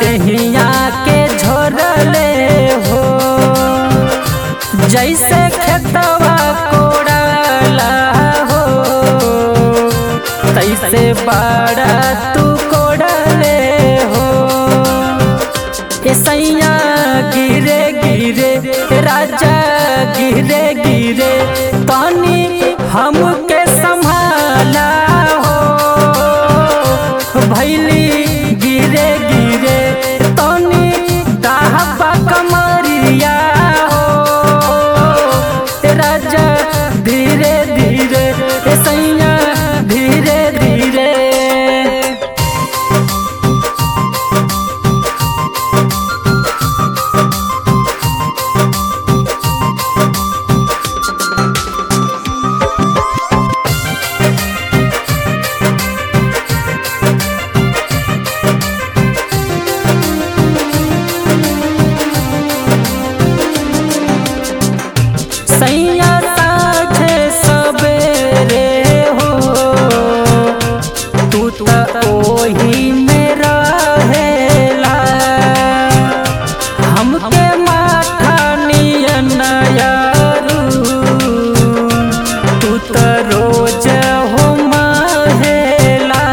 दहिया के झोरले हो, जैसे खेतवा कोड़ला हो तैसे बड़ा तू कोड़ले हो। सैया गिरे गिरे राजा गिरे गिरे तानी हमके संभाला हो, भैली गिरे गिरे तानी दाहबा कमरिया हो। राजा धीरे धीरे सैया धीरे धीरे। सैया साझे सबेरे हो तू तो ओही में रहेला, हमके माथा नियन यारू तू तो रोज हो माहेला।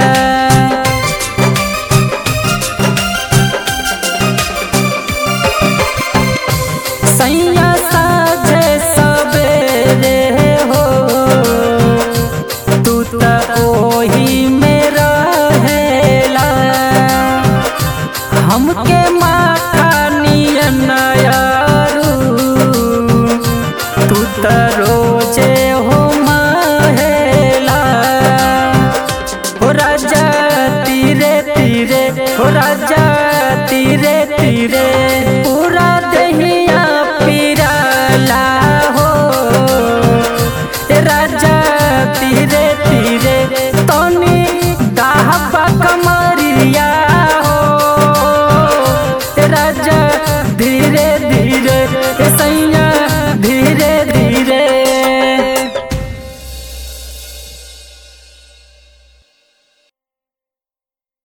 सैया साझे सबेरे हो तू तो ओही में रहेला, हमके माथा नियन यारू तू तो रोजे हो माहेला। हो राजा तीरे तीरे हो राजा तीरे तीरे